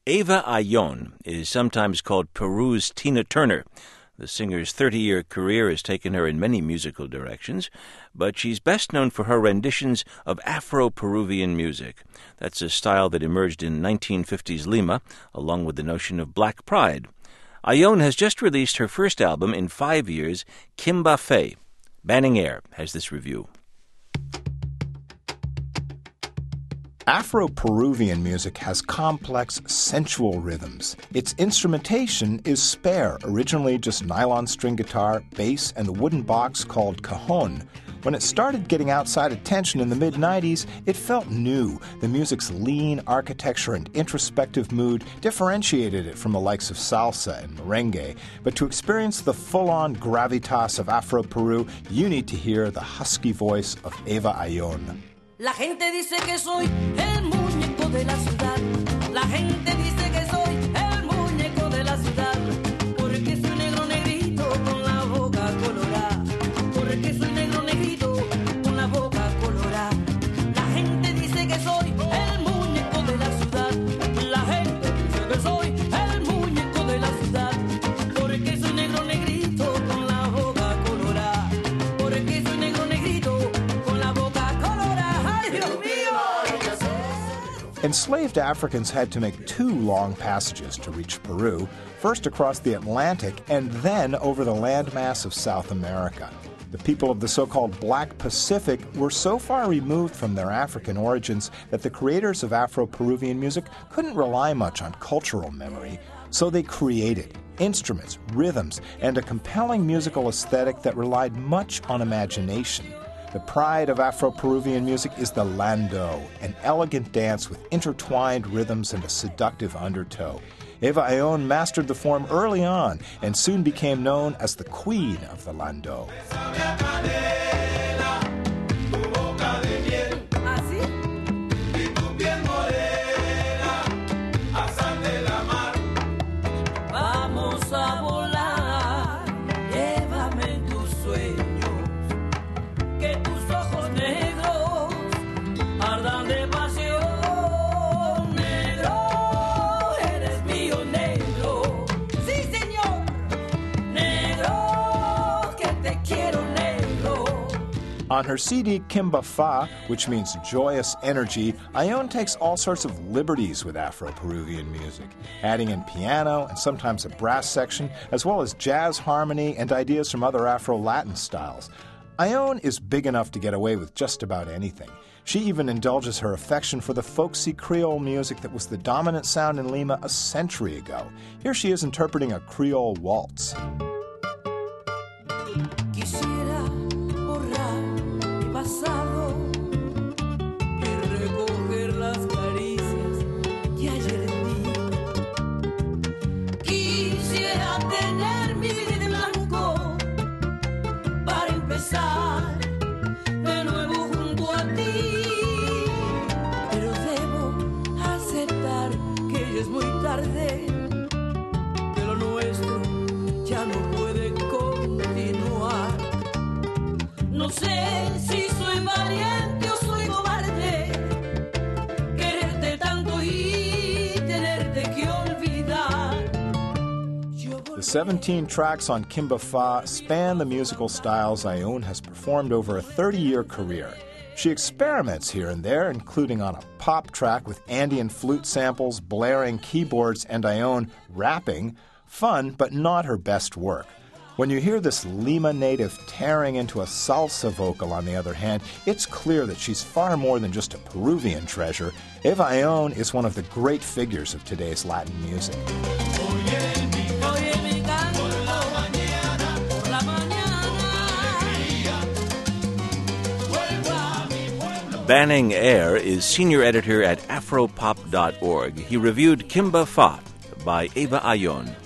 Eva Ayon is sometimes called Peru's Tina Turner. The singer's 30-year career has taken her in many musical directions, but she's best known for her renditions of Afro-Peruvian music. That's a style that emerged in 1950s Lima, along with the notion of black pride. Ayon has just released her first album in 5 years, Kimba Fe. Banning Air has this review. Afro-Peruvian music has complex, sensual rhythms. Its instrumentation is spare, originally just nylon string guitar, bass, and the wooden box called cajon. When it started getting outside attention in the mid-90s, it felt new. The music's lean architecture and introspective mood differentiated it from the likes of salsa and merengue. But to experience the full-on gravitas of Afro-Peru, you need to hear the husky voice of Eva Ayon. La gente dice que soy el muñeco de la ciudad. La gente dice que soy el muñeco de la ciudad. Porque soy negro negrito con la boca colorada. Porque soy negro negrito con la boca colorada. La gente dice que soy el muñeco de la ciudad. La gente dice que soy el muñeco de la ciudad. Porque soy negro negrito con la boca colorada. Porque soy negro negrito con la boca colorada. Enslaved Africans had to make 2 long passages to reach Peru, first across the Atlantic and then over the landmass of South America. The people of the so-called Black Pacific were so far removed from their African origins that the creators of Afro-Peruvian music couldn't rely much on cultural memory, so they created instruments, rhythms, and a compelling musical aesthetic that relied much on imagination. The pride of Afro-Peruvian music is the lando, an elegant dance with intertwined rhythms and a seductive undertow. Eva Ayon mastered the form early on and soon became known as the queen of the lando. On her CD Kimba Fa, which means joyous energy, Ayon takes all sorts of liberties with Afro-Peruvian music, adding in piano and sometimes a brass section, as well as jazz harmony and ideas from other Afro-Latin styles. Ayon is big enough to get away with just about anything. She even indulges her affection for the folksy Creole music that was the dominant sound in Lima a century ago. Here she is interpreting a Creole waltz. No sé si soy valiente o soy cobarde, quererte tanto y tenerte que olvidar. The 17 tracks on Kimba Fa span the musical styles Ayon has performed over a 30-year career. She experiments here and there, including on a pop track with Andean flute samples, blaring keyboards, and Ayon rapping. Fun, but not her best work. When you hear this Lima native tearing into a salsa vocal, on the other hand, it's clear that she's far more than just a Peruvian treasure. Eva Ayon is one of the great figures of today's Latin music. Banning Air is senior editor at afropop.org. He reviewed Kimba Fa by Eva Ayon.